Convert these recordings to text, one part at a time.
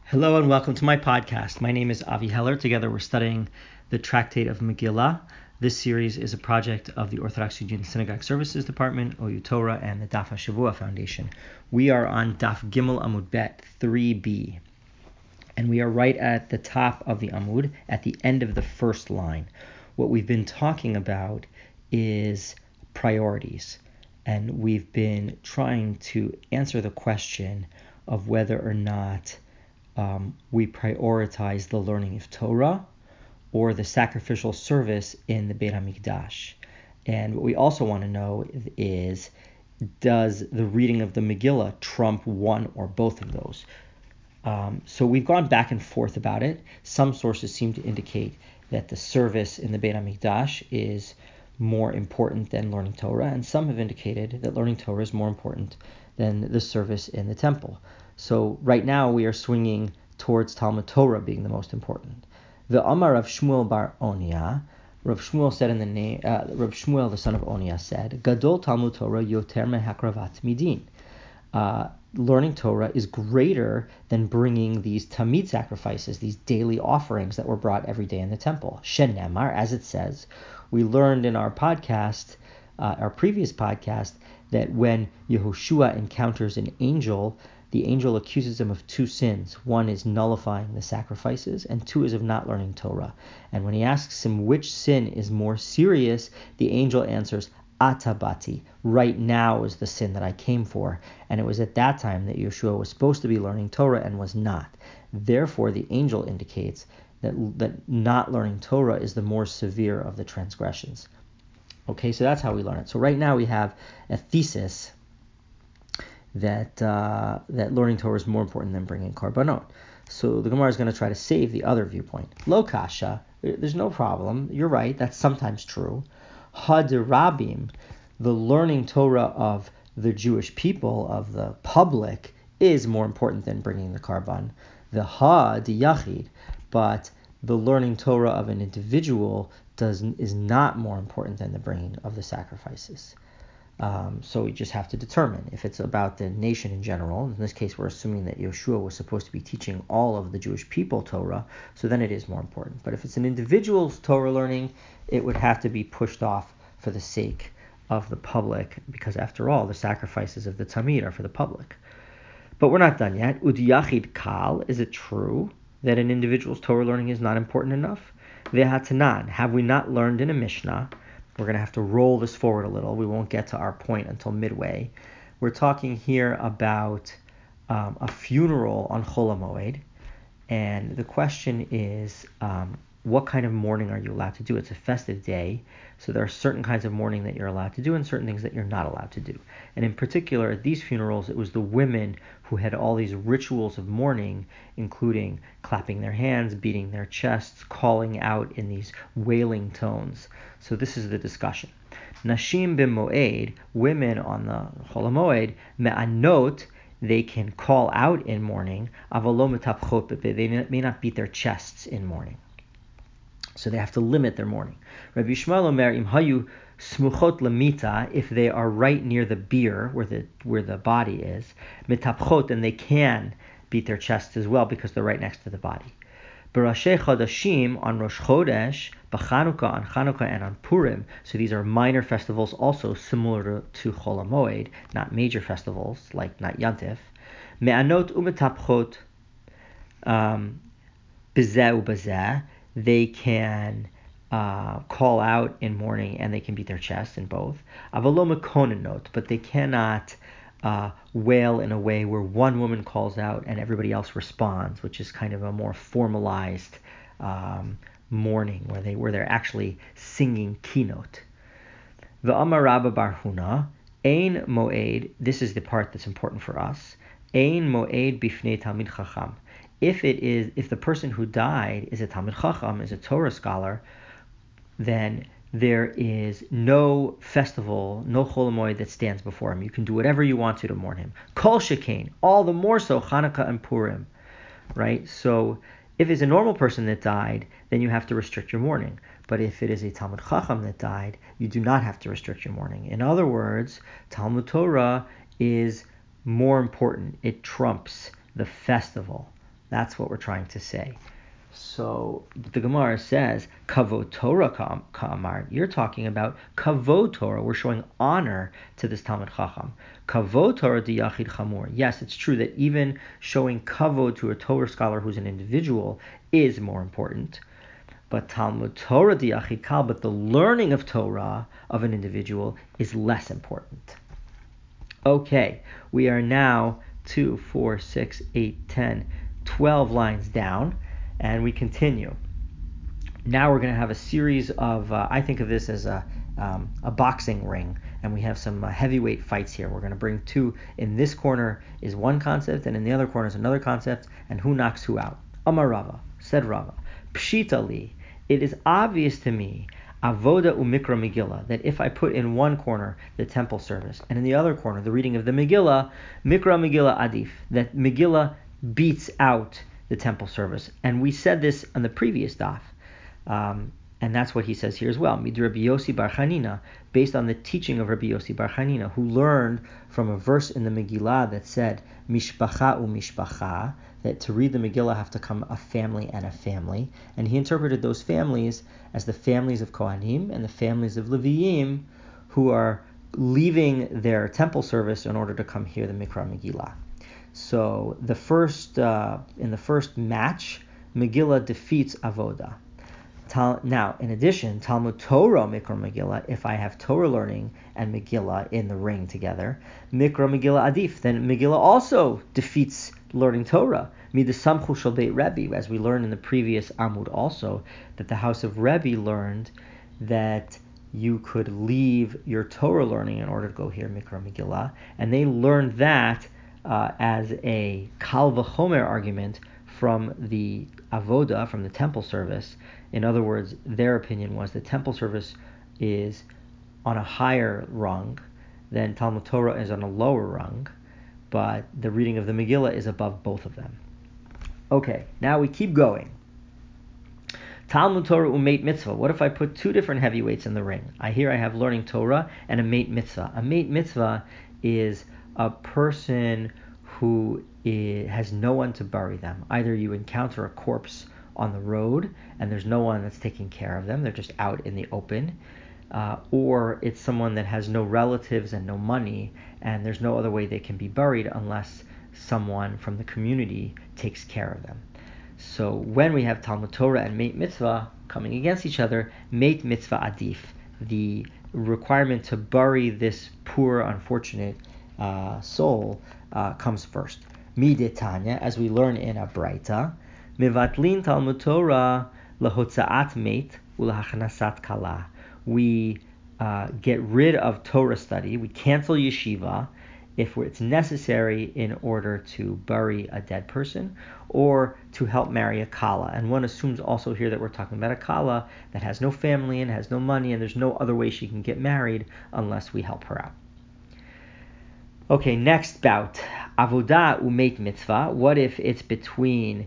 Hello and welcome to my podcast. My name is Avi Heller. Together we're studying the Tractate of Megillah. This series is a project of the Orthodox Union Synagogue Services Department, OU Torah, and the Daf HaShavua Foundation. We are on Daf Gimel Amud Bet 3b, and we are right at the top of the Amud, at the end of the first line. What we've been talking about is priorities, and we've been trying to answer the question of whether or not we prioritize the learning of Torah or the sacrificial service in the Beit HaMikdash. And what we also want to know is, does the reading of the Megillah trump one or both of those? So we've gone back and forth about it. Some sources seem to indicate that the service in the Beit HaMikdash is more important than learning Torah, and some have indicated that learning Torah is more important than the service in the temple. So right now we are swinging towards Talmud Torah being the most important. The Amar Rav Shmuel bar Onia, Rav Shmuel said Rav Shmuel the son of Onia said, Gadol Talmud Torah yoter mehakravat midin. Learning Torah is greater than bringing these tamid sacrifices, these daily offerings that were brought every day in the temple. Shenemar, as it says, we learned in our podcast, our previous podcast, that when Yehoshua encounters an angel, the angel accuses him of two sins. One is nullifying the sacrifices, and two is of not learning Torah. And when he asks him which sin is more serious, the angel answers, Atabati, right now is the sin that I came for. And it was at that time that Yeshua was supposed to be learning Torah and was not. Therefore, the angel indicates that not learning Torah is the more severe of the transgressions. Okay, so that's how we learn it. So right now we have a thesis that learning Torah is more important than bringing korbanot. So the Gemara is going to try to save the other viewpoint. Lo kasha, there's no problem. You're right, that's sometimes true. Hadirabim, the learning Torah of the Jewish people, of the public, is more important than bringing the korban. The yachid, but the learning Torah of an individual is not more important than the bringing of the sacrifices. So we just have to determine if it's about the nation in general. In this case, we're assuming that Yeshua was supposed to be teaching all of the Jewish people Torah, so then it is more important. But if it's an individual's Torah learning, it would have to be pushed off for the sake of the public, because after all, the sacrifices of the Tamid are for the public. But we're not done yet. Udiyachid kal, is it true that an individual's Torah learning is not important enough? Vehatanan, have we not learned in a Mishnah? We're going to have to roll this forward a little. We won't get to our point until midway. We're talking here about a funeral on Chol HaMoed, and the question is, what kind of mourning are you allowed to do? It's a festive day, so there are certain kinds of mourning that you're allowed to do and certain things that you're not allowed to do. And in particular, at these funerals, it was the women who had all these rituals of mourning, including clapping their hands, beating their chests, calling out in these wailing tones. So this is the discussion. Nashim b'moed, women on the Chol HaMoed, me'anot, they can call out in mourning, avalo metapchot, but they may not beat their chests in mourning. So they have to limit their mourning. Rabbi Yishmael Omer, im hayu smuchot lemita, if they are right near the bier, where the body is, metapchot, and they can beat their chests as well because they're right next to the body. B'Roshei Chodashim, on Rosh Chodesh, b'Chanukah, on Chanukah, and on Purim. So these are minor festivals, also similar to Chol HaMoed, not major festivals like not Yantif. Me'anot u'metapchot b'zeh u'b'zeh. They can call out in mourning and they can beat their chest in both. Avalo mekonenot, but they cannot wail in a way where one woman calls out and everybody else responds, which is kind of a more formalized mourning where they're actually singing keynote. V'amar Rabba bar Huna, ein moed. This is the part that's important for us. Ein moed bifnei talmid chacham. If the person who died is a Talmid Chacham, is a Torah scholar, then there is no festival, no Chol HaMoed that stands before him. You can do whatever you want to mourn him. Kol Shekain, all the more so Chanukah and Purim, right? So if it's a normal person that died, then you have to restrict your mourning. But if it is a Talmid Chacham that died, you do not have to restrict your mourning. In other words, Talmud Torah is more important. It trumps the festival. That's what we're trying to say. So the Gemara says, Kavod Torah Ka'amar. You're talking about Kavod Torah. We're showing honor to this Talmid Chacham. Kavod Torah di Yachid Chamor. Yes, it's true that even showing Kavod to a Torah scholar who's an individual is more important. But Talmud Torah di Yachid Kal, but the learning of Torah of an individual is less important. Okay, we are now 2, 4, 6, 8, 10, 12 lines down. And we continue. Now we're going to have a series of, I think of this as a boxing ring, and we have some heavyweight fights here. We're going to bring two. In this corner is one concept, and in the other corner is another concept, and who knocks who out. Amar Rava, said Rava, Pshita li, it is obvious to me, Avoda umikra Megillah, that if I put in one corner the temple service, and in the other corner the reading of the Megillah, Mikra Megillah adif, that Megillah beats out the temple service. And we said this on the previous daf, and that's what he says here as well. Mid Rabbi Yossi Bar Chanina, based on the teaching of Rabbi Yossi Bar Chanina, who learned from a verse in the Megillah that said, Mishpacha u'mishpacha, that to read the Megillah have to come a family and a family. And he interpreted those families as the families of Kohanim and the families of Leviim, who are leaving their temple service in order to come hear the Mikra Megillah. So in the first match, Megillah defeats Avoda. Now, in addition, Talmud Torah Mikra Megillah, if I have Torah learning and Megillah in the ring together, Mikra Megillah Adif, then Megillah also defeats learning Torah. Midasamchu shel Beit Rebbe, as we learned in the previous Amud also, that the house of Rebbe learned that you could leave your Torah learning in order to go hear Mikra Megillah, and they learned that as a Kal V'chomer argument from the Avoda, from the temple service. In other words, their opinion was the temple service is on a higher rung, then Talmud Torah is on a lower rung, but the reading of the Megillah is above both of them. Okay, now we keep going. Talmud Torah umeit mitzvah. What if I put two different heavyweights in the ring? I have learning Torah and a meit mitzvah. A meit mitzvah is a person who has no one to bury them. Either you encounter a corpse on the road and there's no one that's taking care of them, they're just out in the open, or it's someone that has no relatives and no money and there's no other way they can be buried unless someone from the community takes care of them. So when we have Talmud Torah and Meit Mitzvah coming against each other, Meit Mitzvah Adif, the requirement to bury this poor, unfortunate soul comes first. Midetanya, as we learn in a Braita, Mivatlin Talmud Torah lahotzaat meit ulahachnasat kala. We get rid of Torah study, we cancel yeshiva if it's necessary in order to bury a dead person or to help marry a kala. And one assumes also here that we're talking about a kala that has no family and has no money and there's no other way she can get married unless we help her out. Okay, next bout. Avodah umeit mitzvah. What if it's between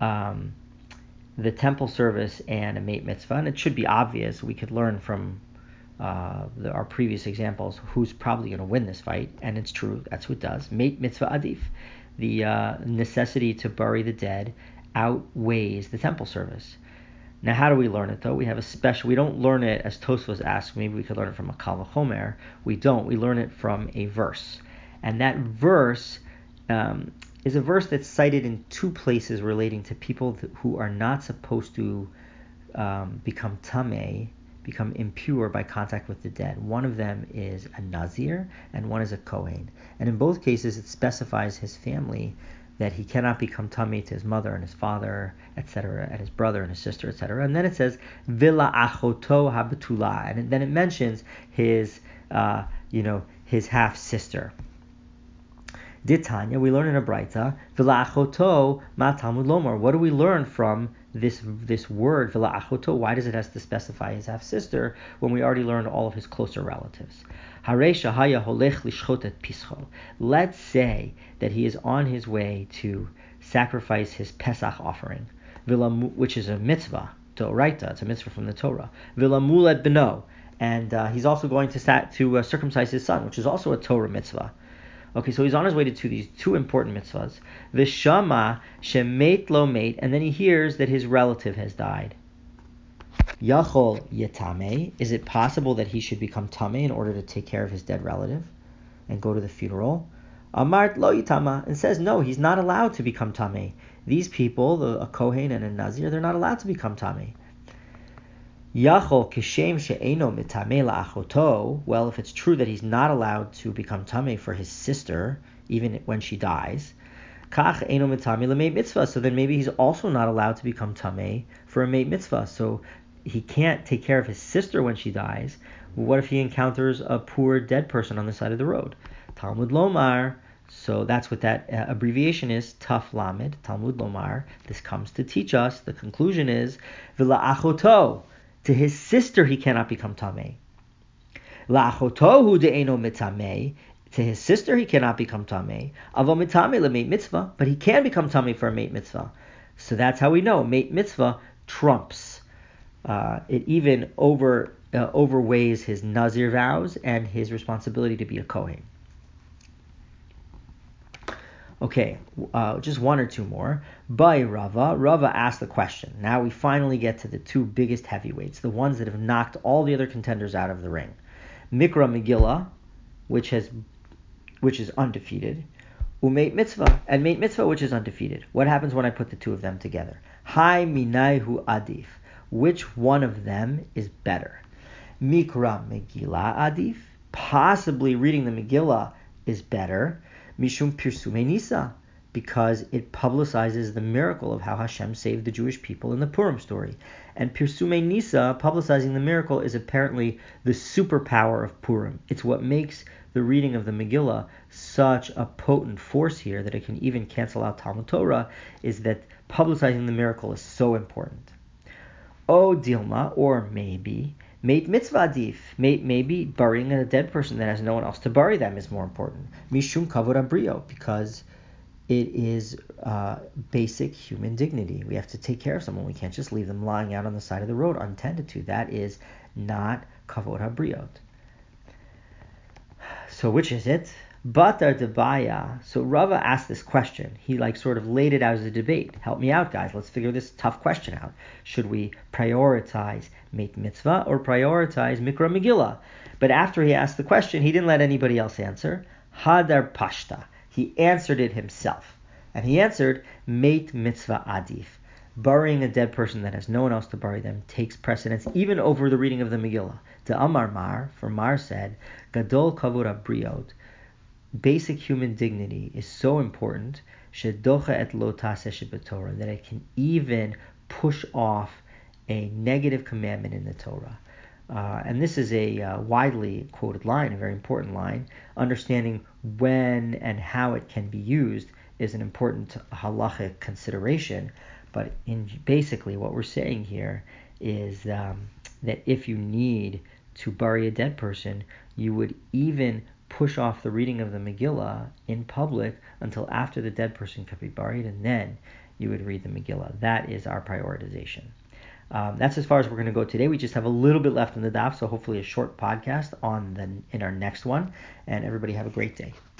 the temple service and a meit mitzvah? And it should be obvious. We could learn from our previous examples who's probably going to win this fight, and it's true, that's who it does. Meit mitzvah adif. The necessity to bury the dead outweighs the temple service. Now, how do we learn it though? We have we don't learn it as Tosfos asked, maybe we could learn it from a Kal V'chomer. We don't. We learn it from a verse. And that verse is a verse that's cited in two places relating to people who are not supposed to become tameh, become impure by contact with the dead. One of them is a Nazir and one is a Kohen. And in both cases it specifies his family that he cannot become tameh to his mother and his father, etc., and his brother and his sister, etc. And then it says Vila achoto habetula, and then it mentions his his half sister. Ditanya, we learn in a Braita, Vila achoto ma Talmud lomar. What do we learn from this word Vila achoto? Why does it have to specify his half sister when we already learned all of his closer relatives? Haresha haya holech lishchot et pischo. Let's say that he is on his way to sacrifice his Pesach offering, which is a mitzvah, Toraita, it's a mitzvah from the Torah. Vila mulet beno, and he's also going to circumcise his son, which is also a Torah mitzvah. Okay, so he's on his way to these two important mitzvahs. V'shama shemet lo mate, and then he hears that his relative has died. Yachol yetame, is it possible that he should become tameh in order to take care of his dead relative and go to the funeral? Amart lo yitama, and says no, he's not allowed to become tameh. These people, a Kohen and a Nazir, they're not allowed to become tameh. Yachol kishem she'eno mitameh la'achoto, well, if it's true that he's not allowed to become tameh for his sister, even when she dies, kach eno mitameh l'meit mitzvah, so then maybe he's also not allowed to become tameh for a meit mitzvah. So he can't take care of his sister when she dies. What if he encounters a poor dead person on the side of the road? Talmud Lomar, so that's what that abbreviation is, Taf Lamed, Talmud Lomar. This comes to teach us, the conclusion is, V'la'achoto, to his sister he cannot become tameh. La'achoto hu de'eno mitameh, to his sister he cannot become tameh. Avo mitameh l'meit mitzvah, but he can become tameh for a meit mitzvah. So that's how we know meit mitzvah trumps. It even overweighs his Nazir vows and his responsibility to be a Kohen. Okay, just one or two more. By Rava. Rava asked the question. Now we finally get to the two biggest heavyweights, the ones that have knocked all the other contenders out of the ring. Mikra Megillah, which is undefeated, Umeit Mitzvah, and Meit Mitzvah, which is undefeated. What happens when I put the two of them together? Hai Minaihu Adif. Which one of them is better? Mikra Megillah Adif. Possibly reading the Megillah is better. Mishum Pirsumei Nisa, because it publicizes the miracle of how Hashem saved the Jewish people in the Purim story. And Pirsumei Nisa, publicizing the miracle, is apparently the superpower of Purim. It's what makes the reading of the Megillah such a potent force here that it can even cancel out Talmud Torah, is that publicizing the miracle is so important. O Dilma, or maybe, Meit mitzvah adif. Maybe burying a dead person that has no one else to bury them is more important. Mishum kavod abrio, because it is basic human dignity. We have to take care of someone. We can't just leave them lying out on the side of the road untended to. That is not kavod habriot. So which is it? Batar Debaya. So Rava asked this question. He sort of laid it out as a debate. Help me out, guys. Let's figure this tough question out. Should we prioritize Meit Mitzvah or prioritize Mikra Megillah? But after he asked the question, he didn't let anybody else answer. Hadar Pashta. He answered it himself. And he answered Meit Mitzvah Adif. Burying a dead person that has no one else to bury them takes precedence even over the reading of the Megillah. To Amar Mar, for Mar said, Gadol Kavod Abriot. Basic human dignity is so important shedocha et lo taseh shebetorah, that it can even push off a negative commandment in the Torah. And this is a widely quoted line, a very important line. Understanding when and how it can be used is an important halachic consideration. But basically what we're saying here is that if you need to bury a dead person, you would even push off the reading of the Megillah in public until after the dead person could be buried, and then you would read the Megillah. That is our prioritization. That's as far as we're going to go today. We just have a little bit left in the daf, so hopefully a short podcast in our next one. And everybody have a great day.